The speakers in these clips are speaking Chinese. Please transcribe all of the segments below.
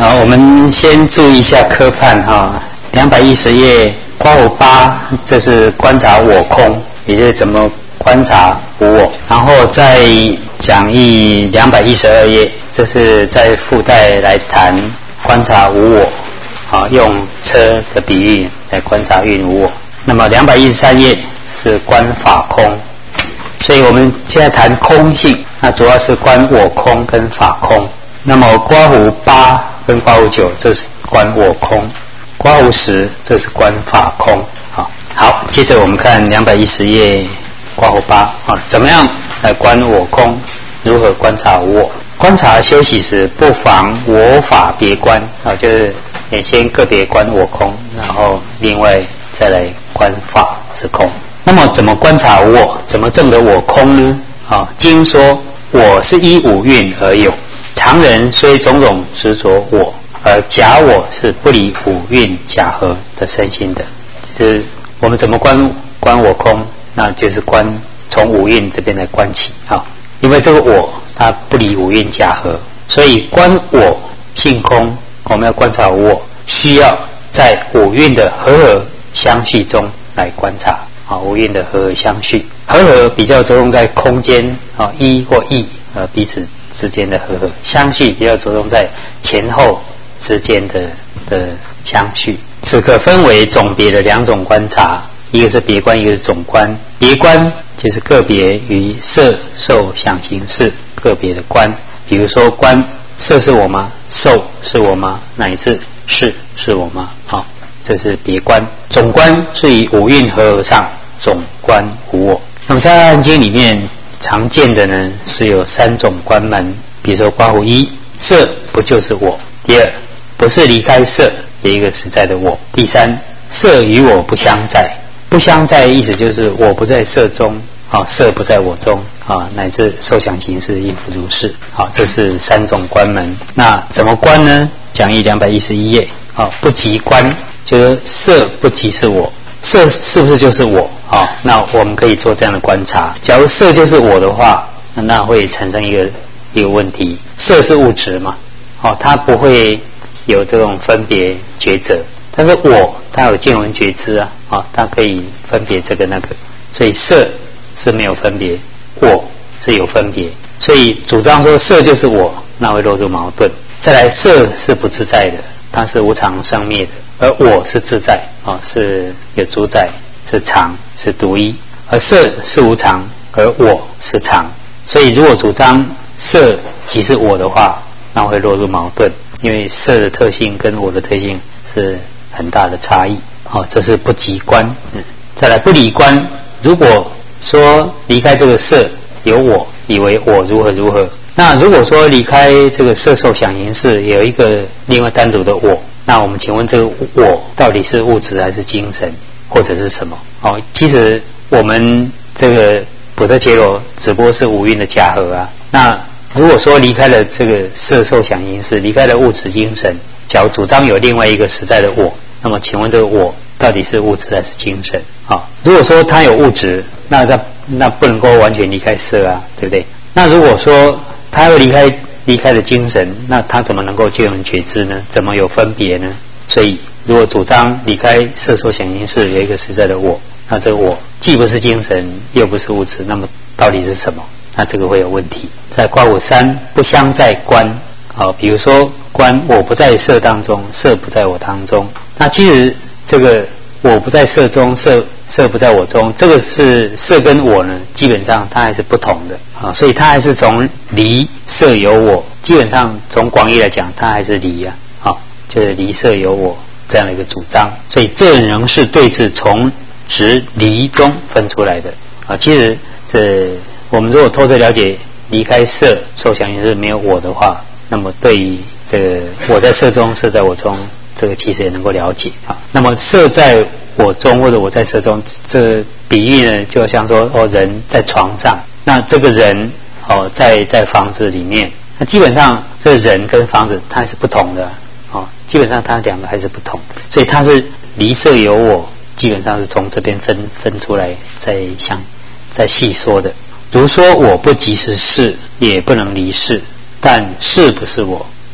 好，我们先注意一下科判哈，210页刮胡8，这是观察我空，也就是怎么观察无我。然后在讲义212页，这是在附带来谈观察无我，啊，用车的比喻来观察运无我。那么213页是观法空，所以我们现在谈空性，那主要是观我空跟法空。那么刮胡8跟刮胡9，这是观我空；刮胡10，这是观法空。好，接着我们看210页刮胡8啊，怎么样来观我空？如何观察无我？观察休息时，不妨我法别观啊，就是先个别观我空，然后另外再来观法是空。那么怎么观察无我？怎么证得我空呢？啊，经说我是依五蕴而有。常人虽种种执着我，而假我是不离五蕴假合的身心的。就是我们怎么观我空？那就是从五蕴这边来观起啊。因为这个我它不离五蕴假合，所以观我性空，我们要观察我，需要在五蕴的和合相续中来观察啊。五蕴的和合相续，和合比较着重在空间啊，一或异彼此之间的和合，相续比较着重在前后之间的相续。此可分为总别的两种观察，一个是别观，一个是总观。别观就是个别于色受想行识个别的观，比如说观色是我吗？受是我吗？乃至是我吗？这是别观。总观是以五蕴和合上总观无我。那么在《阿含经》里面常见的呢是有3种观门，比如说刮胡1，色不就是我；第2，不是离开色，有一个实在的我；第3，色与我不相在。不相在的意思就是我不在色中，色不在我中，乃至受想行识亦不如是。这是3种观门。那怎么观呢？讲义211页，不即观，就是色不即是我，色是不是就是我？那我们可以做这样的观察。假如色就是我的话，那会产生一个问题。色是物质嘛，它不会有这种分别抉择，但是我它有见闻觉知啊，它可以分别这个那个，所以色是没有分别，我是有分别，所以主张说色就是我，那会落入矛盾。再来，色是不自在的，它是无常生灭的，而我是自在是有主宰，是常，是独一，而色是无常，而我是常。所以如果主张色即是我的话，那会落入矛盾，因为色的特性跟我的特性是很大的差异。这是不即观。再来不离观，如果说离开这个色有我，以为我如何如何，那如果说离开这个色受想行识有一个另外单独的我，那我们请问这个我到底是物质还是精神，或者是什么？其实我们这个补特伽罗只不过是五蕴的假合啊。那如果说离开了这个色受想行识，离开了物质精神，假如主张有另外一个实在的我，那么请问这个我到底是物质还是精神？如果说它有物质，那不能够完全离开色啊，对不对？那如果说它又离开了精神，那它怎么能够见闻觉知呢？怎么有分别呢？所以如果主张离开色受想行识有一个实在的我，那这个我既不是精神又不是物质，那么到底是什么？那这个会有问题。在刮胡3，不相在观，比如说观我不在色当中，色不在我当中。那其实这个我不在色中，色不在我中，这个是色跟我呢，基本上它还是不同的所以它还是从离色有我，基本上从广义来讲，它还是离就是离色有我这样的一个主张。所以这仍是对治从执离中分出来的其实我们如果透彻了解离开色受想行识没有我的话，那么对于这个我在色中，色在我中，这个其实也能够了解那么色在我中或者我在色中，这比喻呢就像说人在床上，那这个人在房子里面，那基本上这个人跟房子它是不同的基本上它两个还是不同的，所以它是离色有我，基本上是从这边分出来再细说的。如说我不即是事，也不能离事，但事不是我，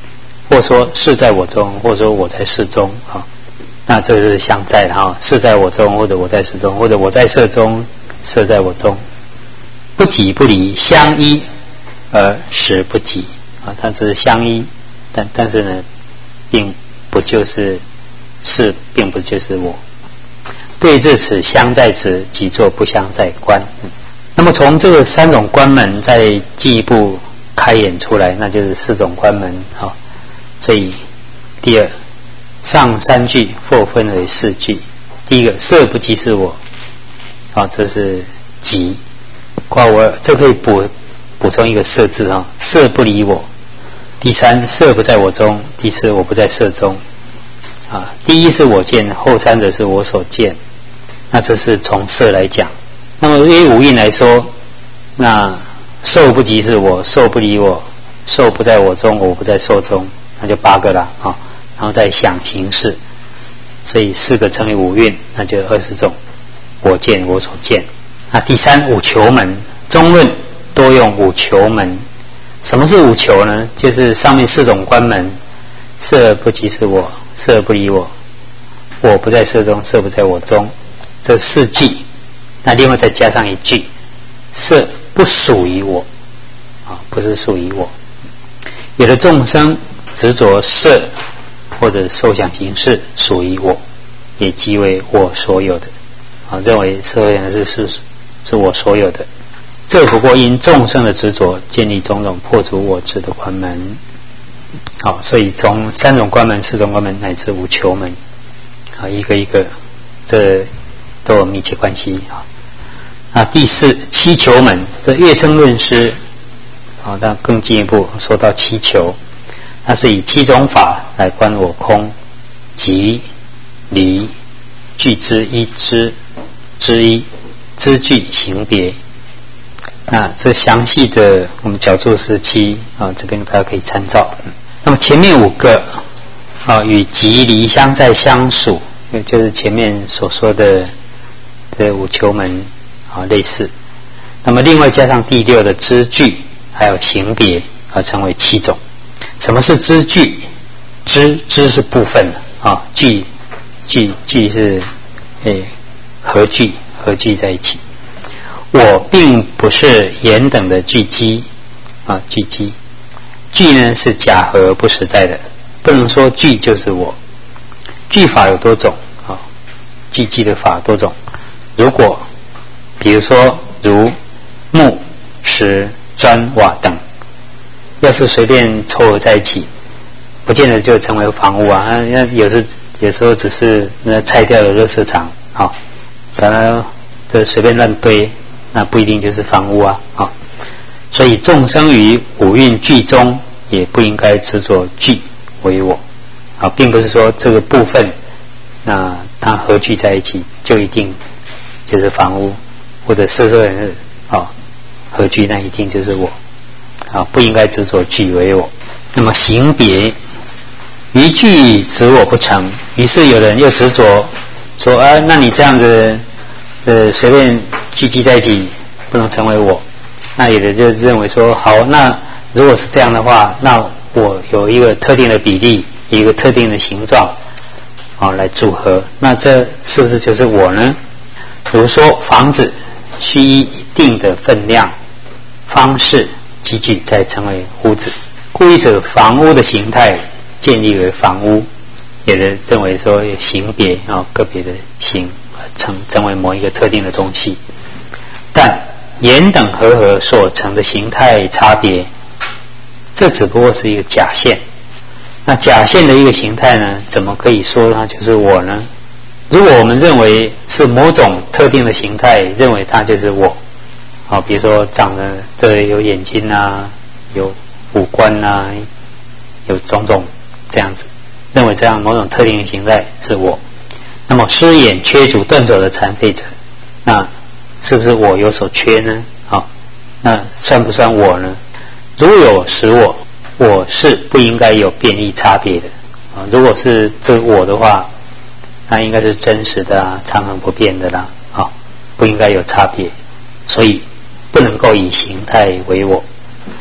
或说事在我中，或说我在事中啊，那这是相在的哈，事在我中，或者我在事中，或者我在色中，色在我中，不己不离，相依而实不己啊，它只是相依，但是呢，并不就是事，并不就是我。对治此相在此，即作不相在观。那么从这个三种观门再进一步开演出来，那就是四种观门啊。所以第二，上三句或分为四句。第一个，色不即是我，啊，这是即。括弧二，这可以补充一个色字啊，色不离我。第三，色不在我中。第四，我不在色中。啊，第一是我见，后三者是我所见。那这是从色来讲。那么以五蕴来说，那受不即是我，受不离我，受不在我中，我不在受中，那就8个了啊。然后再想行识，所以4个乘以五蕴，那就20种。我见，我所见。那第三，五求门，中论多用五求门。什么是五求呢？就是上面4种观门，色不即是我，色不离我，我不在色中，色不在我中，这4句。那另外再加上一句，色不属于我，啊，不是属于我。有的众生执着色或者受想行识属于我，也即为我所有的，啊，认为受想行识是我所有的。这不过因众生的执着，建立种种破除我执的关门。好，所以从3种关门、4种关门乃至5求门，啊，一个一个，这都有密切关系啊。那第4，7求门，这月称论师，啊，但更进一步说到7求，那是以7种法来观我空、即、离、具之一之一、知具行别。那这详细的我们角注17啊，这边大家可以参照。那么前面5个啊，与即离相在相属，就是前面所说的这5求门啊类似。那么另外加上第6的知具还有行别啊，成为7种。什么是知具？知是部分啊，具是合聚在一起。我并不是言等的聚集啊，聚呢是假合不实在的，不能说聚就是我。聚法有多种啊，聚集的法多种。如果比如说如木、石、砖、瓦等，要是随便凑合在一起，不见得就成为房屋啊。那有时候只是那拆掉的垃圾场啊，把它这随便乱堆，那不一定就是房屋啊。所以众生于五蕴聚中，也不应该执着聚为我啊，并不是说这个部分那它合聚在一起就一定就是房屋，或者色受人合聚那一定就是我啊，不应该执着聚为我。那么行别，于聚执我不成，于是有人又执着说啊，那你这样子随便聚集在一起不能成为我。那有的就认为说，好，那如果是这样的话，那我有一个特定的比例，一个特定的形状来组合，那这是不是就是我呢？比如说房子需依一定的分量方式积聚才成为屋子，故意使房屋的形态建立为房屋。有的认为说有形别个别的形成为某一个特定的东西，但言等和所成的形态差别，这只不过是一个假现。那假现的一个形态呢，怎么可以说它就是我呢？如果我们认为是某种特定的形态，认为它就是我比如说长得这有眼睛啊，有五官啊，有种种这样子，认为这样某种特定的形态是我。那么失眼、缺足、断手的残废者，那是不是我有所缺呢？那算不算我呢？如有实我是不应该有变异差别的如果是这我的话，那应该是真实的常恒不变的啦不应该有差别，所以不能够以形态为我。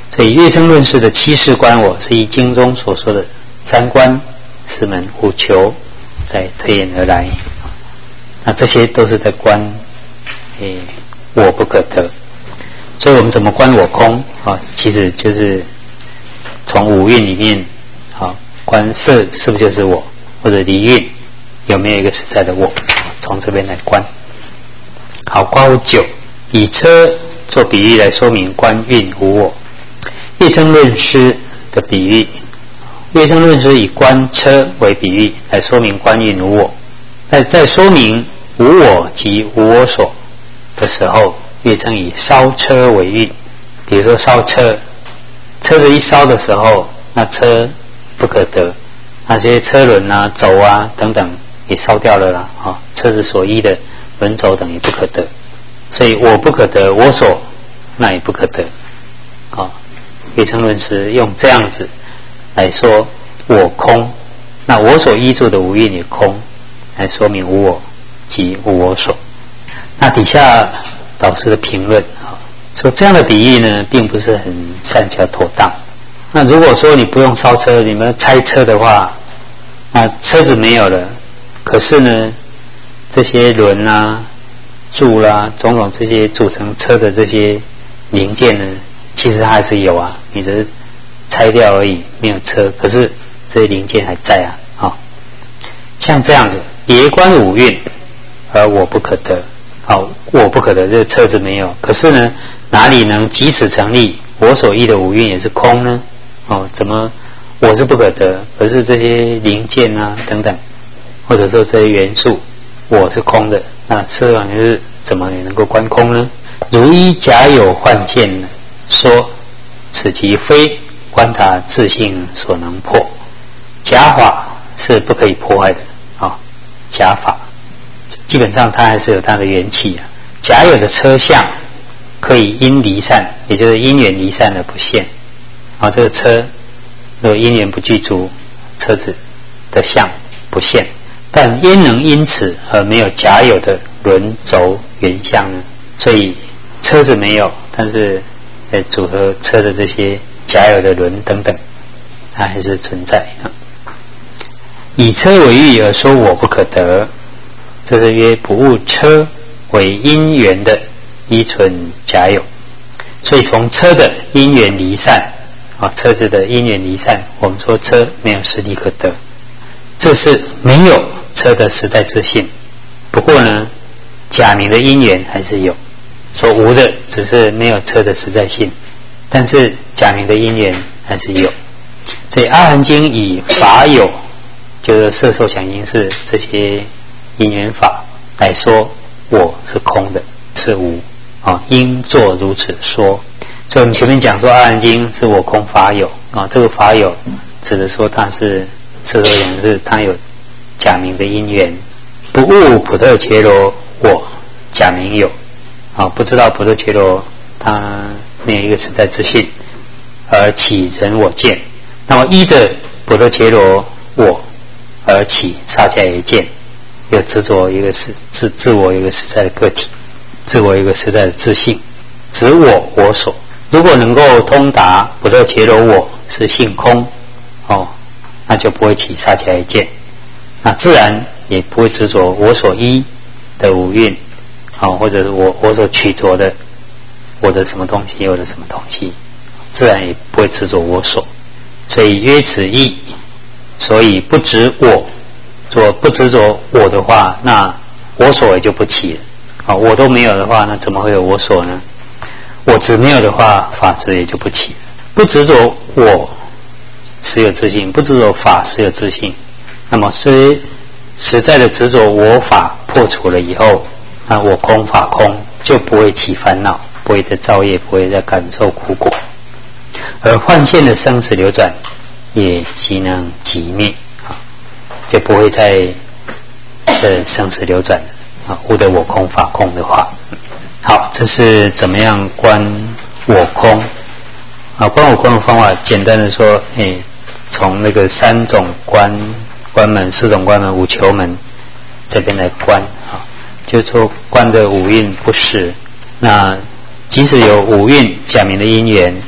所以月称论师的七世观我是以经中所说的三观、四门、五求在推演而来。那这些都是在观我不可得。所以我们怎么观我空啊？其实就是从五蕴里面观色是不是就是我，或者离蕴有没有一个实在的我，从这边来观。好，观无九，以车做比喻来说明观蕴无我。月称论师的比喻，月称论师以观车为比喻来说明观蕴无我。在说明无我及无我所的时候，月称以烧车为喻。比如说烧车，车子一烧的时候，那车不可得，那些车轮啊、轴啊等等也烧掉了啦，车子所依的轮轴等也不可得，所以我不可得，我所那也不可得。月称论师用这样子来说我空，那我所依住的无蕴也空，来说明无我及无我所。那底下导师的评论说这样的比喻呢，并不是很善巧妥当。那如果说你不用烧车，你们拆车的话，那车子没有了，可是呢，这些轮啊、柱啦、种种这些组成车的这些零件呢，其实它还是有啊，你只是拆掉而已，没有车，可是这些零件还在啊。像这样子，别观五蕴，而我不可得。我不可得，这个车子没有，可是呢，哪里能即此成立我所依的五蕴也是空呢？怎么我是不可得，可是这些零件啊等等，或者说这些元素，我是空的，那色网就是怎么也能够观空呢？如依假有幻见说，此即非观察自性所能破。假法是不可以破坏的假法基本上它还是有它的元气假有的车相可以因离散，也就是因缘离散而不现这个车如果因缘不具足，车子的相不现，但焉能因此而没有假有的轮轴原相呢？所以车子没有，但是组合车的这些假有的轮等等，它还是存在以车为喻而说我不可得，这是曰不误车为因缘的依存假有。所以从车的因缘离散车子的因缘离散，我们说车没有实体可得，这是没有车的实在自性。不过呢，假名的因缘还是有，说无的只是没有车的实在性，但是假名的因缘还是有。所以阿含经以法有，就是色受想行识这些因缘法来说我是空的，是无应作如此说。所以我们前面讲说阿含经是我空法有这个法有指的说它是色受想行识，它有假名的因缘，不悟普特伽罗我假名有不知道普特伽罗它没有一个实在之性，而起人我见。那么依着普特伽罗我而起萨迦耶见，又执着一个自我一个实在的个体，自我一个实在的自性，指我所。如果能够通达普特伽罗我是性空那就不会起萨迦耶见，那自然也不会执着我所依的五蕴或者是我所取着的我的什么东西，我的什么东西，自然也不会执着我所。所以曰此意，所以不执我，说不执着我的话，那我所也就不起了我都没有的话，那怎么会有我所呢？我执没有的话，法执也就不起了。不执着我实有自性，不执着法实有自性，那么实在的执着我法破除了以后，那我空法空就不会起烦恼，不会再造业，不会再感受苦果，而幻现的生死流转也即能即灭就不会再生死流转悟得我空法空的话。好，这是怎么样观我空观我空的方法，简单的说从那个三种关门、四种关门、五求门这边来观就是说观这五蕴不实。那即使有五蕴假名的因缘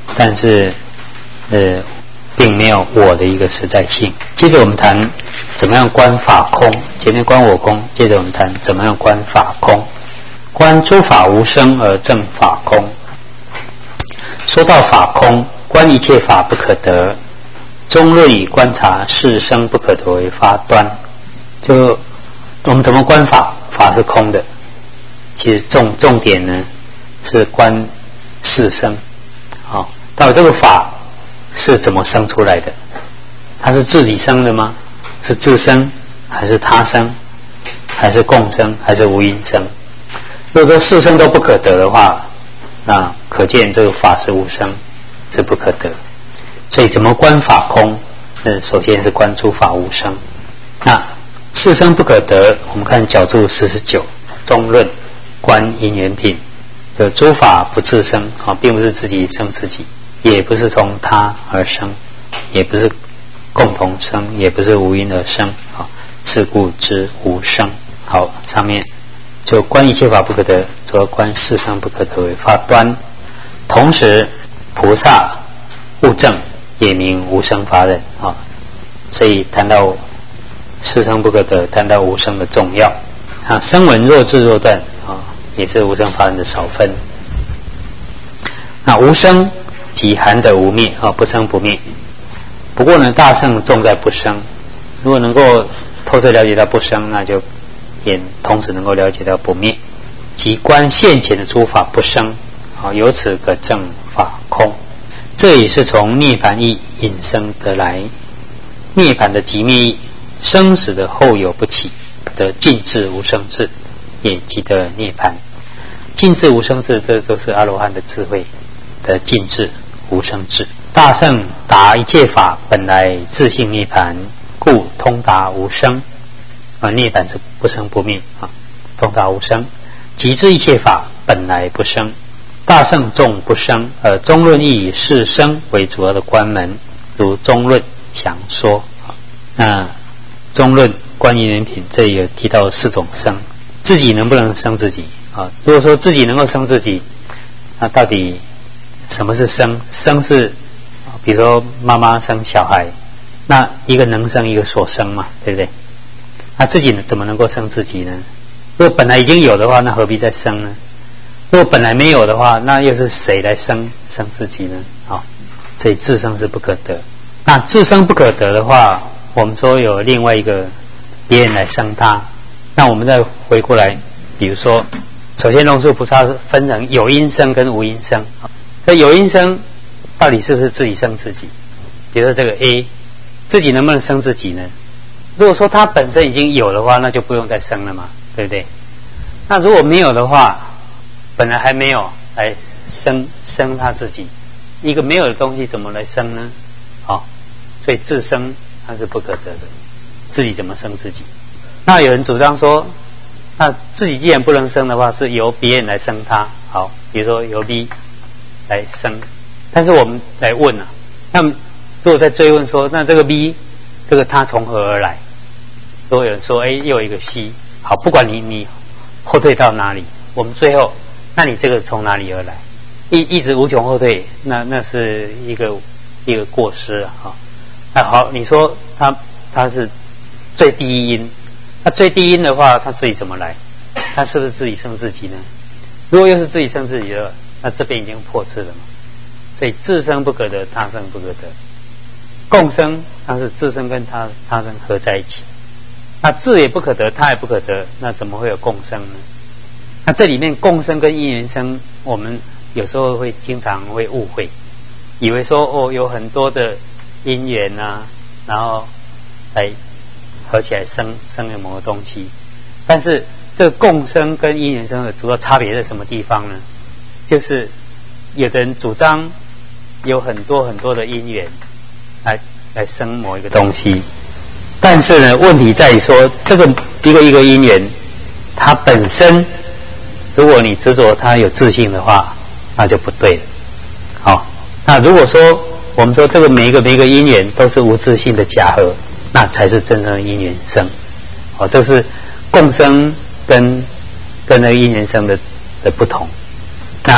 但是并没有我的一个实在性。接着我们谈怎么样观法空，前面观我空，接着我们谈怎么样观法空。观诸法无生而证法空。说到法空，观一切法不可得，中论以观察是生不可得为发端。就我们怎么观法？法是空的，其实重点呢是观是生。到底这个法是怎么生出来的？它是自己生的吗？是自生还是他生还是共生还是无因生？如果说四生都不可得的话，那可见这个法是无生，是不可得。所以怎么观法空？首先是观诸法无生。那四生不可得，我们看角注49中论观因缘品，就诸法不自生，并不是自己生自己，也不是从他而生，也不是共同生，也不是无因而生，是故知无生。好，上面就观一切法不可得，主要观四生不可得为发端。同时菩萨悟证也名无生法忍。所以谈到四生不可得，谈到无生的重要。声闻若智若断，也是无生法忍的少分。那无生即含得无灭，不生不灭。不过呢，大圣重在不生。如果能够透彻了解到不生，那就也同时能够了解到不灭。即观现前的诸法不生，由此可证法空。这也是从涅槃义引生得来。涅槃的即灭义，生死的后有不起，得尽至无生智，也即得涅槃。尽至无生智，这都是阿罗汉的智慧的尽至无生智。大圣达一切法本来自性涅槃，故通达无生。涅槃是不生不灭，通达无生。即知一切法本来不生。大圣重不生，中论亦以是生为主要的关门，如中论详说。那中论观因缘品这里有提到4种生，自己能不能生自己？如果说自己能够生自己，那到底什么是生？生是比如说妈妈生小孩，那一个能生一个所生嘛，对不对？那自己怎么能够生自己呢？如果本来已经有的话，那何必再生呢？如果本来没有的话，那又是谁来生自己呢？所以自生是不可得。那自生不可得的话，我们说有另外一个别人来生他。那我们再回过来，比如说首先龙树菩萨分成有因生跟无因生。那有因生到底是不是自己生自己？比如说这个 A 自己能不能生自己呢？如果说他本身已经有的话，那就不用再生了嘛，对不对？那如果没有的话，本来还没有来生他自己，一个没有的东西怎么来生呢？所以自生它是不可得的，自己怎么生自己？那有人主张说，那自己既然不能生的话，是由别人来生他。好，比如说由 B 来生，但是我们来问那么如果再追问说，那这个 B 这个他从何而来？如果有人说，又有一个 C， 好，不管你后退到哪里，我们最后，那你这个从哪里而来？一直无穷后退，那是一个过失那好，你说他是最低因，那最低因的话，他自己怎么来？他是不是自己生自己呢？如果又是自己生自己的，那这边已经破次了嘛。所以自生不可得，他生不可得。共生，它是自生跟他生合在一起。那自也不可得，他也不可得，那怎么会有共生呢？那这里面共生跟因缘生，我们有时候经常会误会，以为说有很多的因缘然后来合起来生了某个东西。但是这个共生跟因缘生的主要差别在什么地方呢？就是有的人主张有很多很多的因缘来生某一个东西，但是呢，问题在于说这个一个因缘，它本身如果你执着它有自性的话，那就不对了。好，那如果说我们说这个每一个因缘都是无自性的假合，那才是真正的因缘生。这是共生跟那个因缘生的不同。那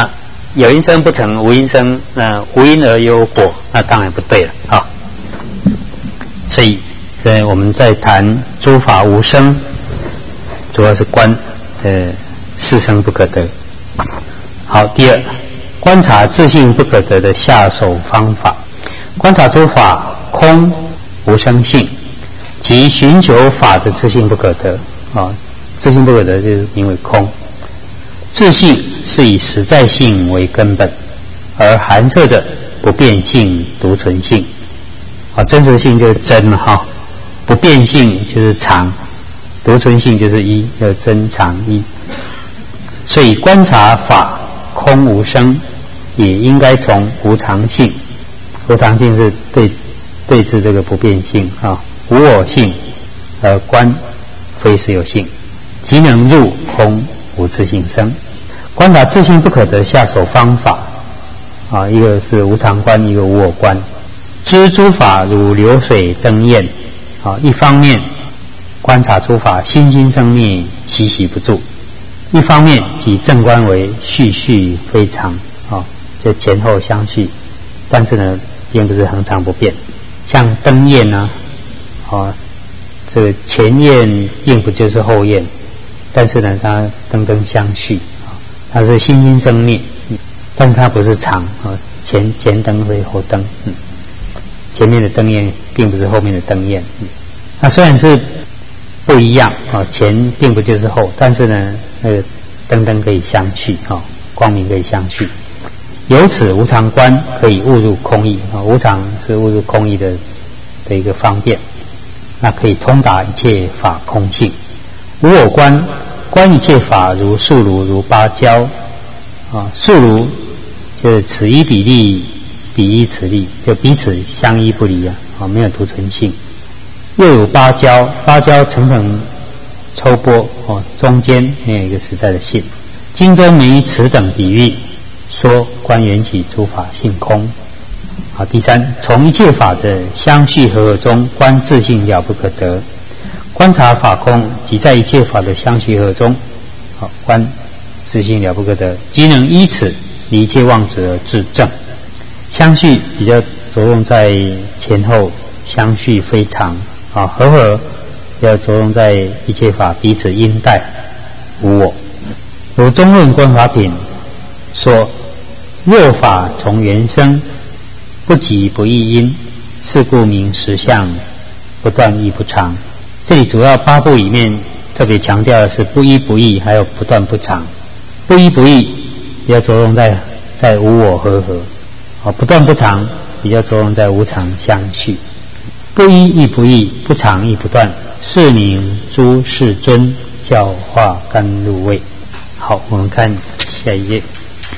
有因生不成无因生，无因而有果，那当然不对了啊。所以我们在谈诸法无生，主要是观是生不可得。好，第二，观察自性不可得的下手方法。观察诸法空无生性，即寻求法的自性不可得啊。自性不可得就是名为空。自性是以实在性为根本，而含摄的不变性独存性。啊，真实性就是真了哈，不变性就是常，独存性就是一，叫真常一。所以观察法空无生，也应该从无常性，无常性是对治这个不变性啊，无我性而观非实有性，即能入空无自性生。观察自性不可得下手方法啊，一个是无常观，一个无我观。知诸法如流水灯焰啊，一方面观察诸法心心生灭，习习不住；一方面即正观为续续非常啊，就前后相续，但是呢，并不是恒常不变。像灯焰啊，这个前焰并不就是后焰，但是呢，它灯灯相续啊，它是心心生灭，但是它不是常啊，前灯为后灯，前面的灯焰并不是后面的灯焰，那虽然是不一样啊，前并不就是后，但是呢，那个灯可以相续啊，光明可以相续。由此无常观可以悟入空义啊，无常是悟入空义的一个方便，那可以通达一切法空性。无我观，观一切法如树如，如芭蕉啊，树如就是此一比例，彼一此例，就彼此相依不离啊，没有独存性。又有芭蕉，芭蕉层层抽剥中间没有一个实在的性。经中没以此等比喻说观缘起诸法性空。好，第三，从一切法的相续和合中观自性了不可得。观察法空，即在一切法的相续和合中，观自性了不可得，即能依此离一切妄执而致正。相续比较着重在前后相续非常啊，和合比较着重在一切法彼此因带无我。如中论观法品说，若法从缘生，不即不异因，是故名实相不断亦不常。这里主要8部里面特别强调的是不依不异，还有不断不常。不依不异比较着重在无我和合，不断不常比较着重在无常相续。不依亦不异，不常亦不断，是名诸世尊教化甘露味。好，我们看下一页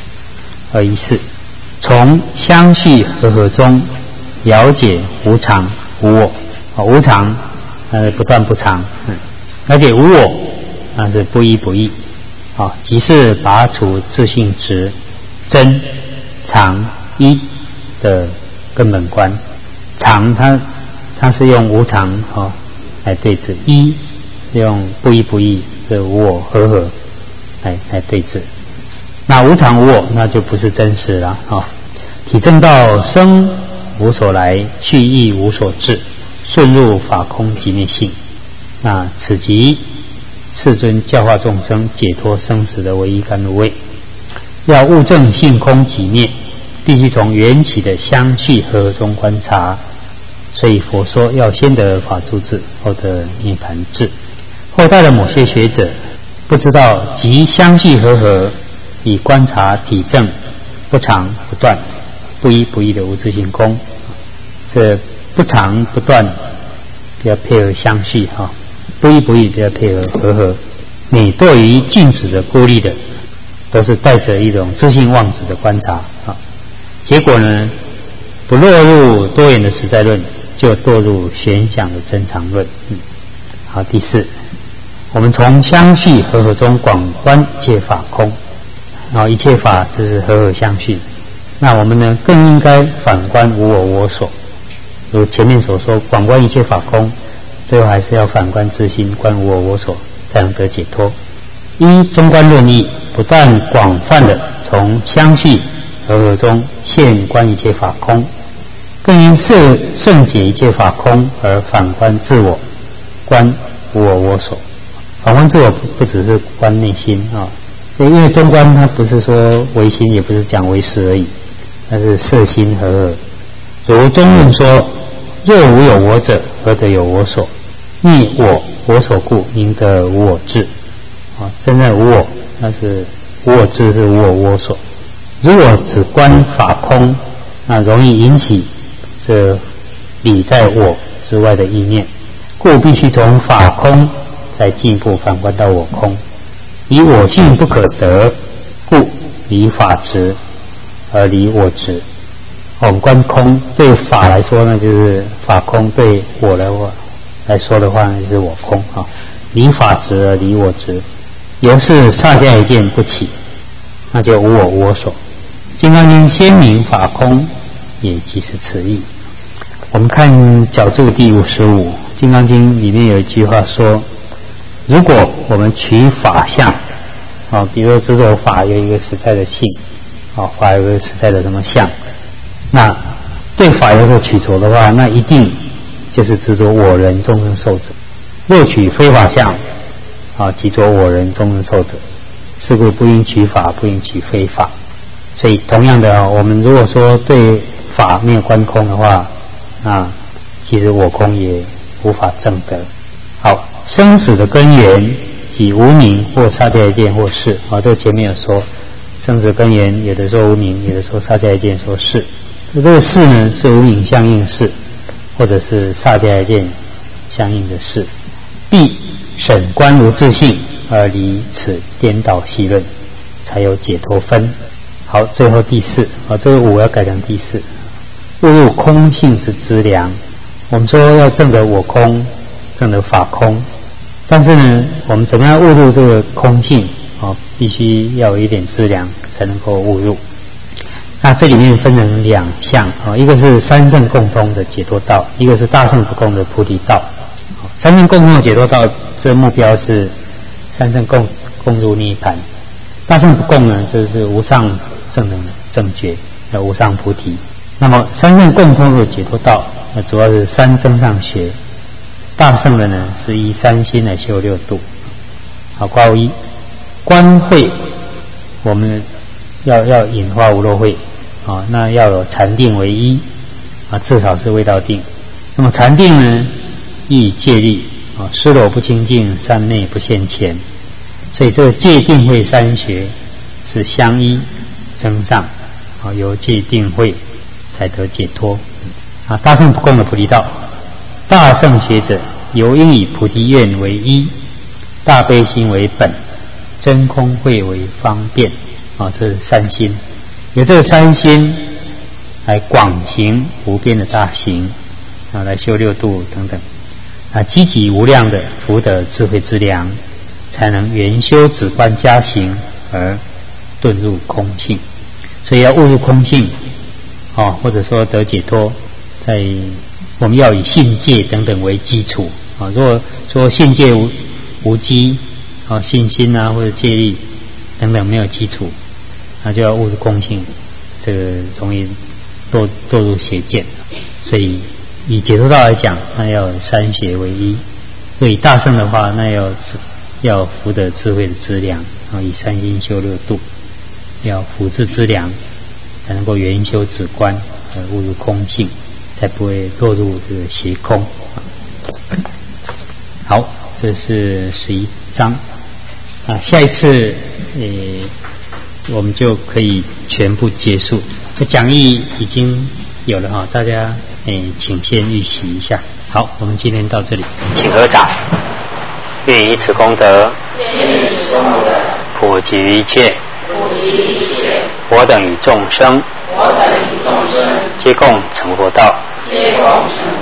214，从相续和合中了解无常无我，无常不断不常，了解无我那是不依不异，即是拔除自性执真常一的根本观。常它是用无常来对治，一用不依不异的无我和合来对治。那无常无我那就不是真实了体证到生无所来，去亦无所至，顺入法空即灭性。那此即世尊教化众生解脱生死的唯一甘露味。要悟证性空即灭，必须从缘起的相续和合中观察。所以佛说要先得法住智，后得涅盘智。后代的某些学者不知道即相续和合，以观察体证不常不断不依不异的无自性空。这不常不断比较配合相续不依不异比较配合和合。每对于静止的孤立的，都是带着一种自性妄执的观察结果呢，不落入多元的实在论，就堕入玄想的真常论。好，第四，我们从相续和合中广观一切法空，一切法就是和合相续。那我们呢，更应该反观无我我所。如前面所说，广观一切法空，最后还是要反观自心，观无我我所，才能得解脱。一中观论义，不但广泛的从相续和合中现观一切法空，更因圣解一切法空而反观自我，观无我我所。反观自我不只是观内心啊，因为中观它不是说唯心，也不是讲唯识而已，它是色心和合。如中论说：若无有我者，何得有我所？亦我所故，应得无我智。啊，真正无我，那是无我智，是无我我所。如果只观法空，那容易引起这理在我之外的意念，故必须从法空再进一步反观到我空。以我性不可得，故离法执而离我执。我们观空，对法来说呢，就是法空；对我来说的话呢，就是我空啊。离法执而离我执，由是萨迦一见不起，那就无我无我所。金刚经先明法空，也即是此意。我们看角注第55，金刚经里面有一句话说：如果我们取法相啊，比如说执着法有一个实在的性啊，法有一个实在的什么相，那对法有所取着的话，那一定就是执着我人众生寿者。若取非法相啊，即着我人众生寿者，是故不应取法，不应取非法。所以同样的我们如果说对法没有观空的话，那其实我空也无法证得。好，生死的根源即无明或萨迦一见或是啊，这个前面有说，生死根源有的说无明，有的说萨迦一见说是。这个是呢，是无明相应是，或者是萨迦一见相应的是。必审观无自性而离此颠倒细论，才有解脱分。好，最后第4啊，这个5要改成第4。误入空性之资粮。我们说要证得我空，证得法空，但是呢，我们怎么样误入这个空性啊？必须要有一点资粮才能够误入。那这里面分成2项啊，一个是三圣共通的解脱道，一个是大圣不共的菩提道。三圣共通的解脱道，这个目标是三圣共入涅槃；大圣不共呢，这是无上正等正觉，无上菩提。那么三圣共通的解脱道，那主要是三增上学；大圣的呢，是依三心来修6度。好，括弧1，观慧，我们要引化无漏慧啊，那要有禅定为一啊，至少是未到定。那么禅定呢，亦戒律啊，失裸不清净，三内不现前。所以这个戒定慧三学是相依增上啊，由戒定慧才得解脱啊。大圣不共的菩提道，大圣学者由应以菩提愿为一，大悲心为本，真空慧为方便啊，这是三心。由这三心来广行无边的大行啊，来修6度等等啊，积极无量的福德智慧之粮，才能圆修止观加行而遁入空性。所以要悟入空性啊，或者说得解脱，在我们要以信戒等等为基础啊。如果说信戒无基啊，信心啊或者戒律等等没有基础，那就要悟入空性，这个容易堕入邪见。所以以解脱道来讲，那要三学为一；所以大圣的话，那要福德智慧的资粮啊，以三心修6度，要福智资粮，才能够圆修止观而悟入空性，才不会落入这个邪空。好，这是11章啊，下一次我们就可以全部结束。这讲义已经有了哈，大家请先预习一下。好，我们今天到这里，请合掌。愿以此功德，普及于一切，我等与众生，皆共成佛道。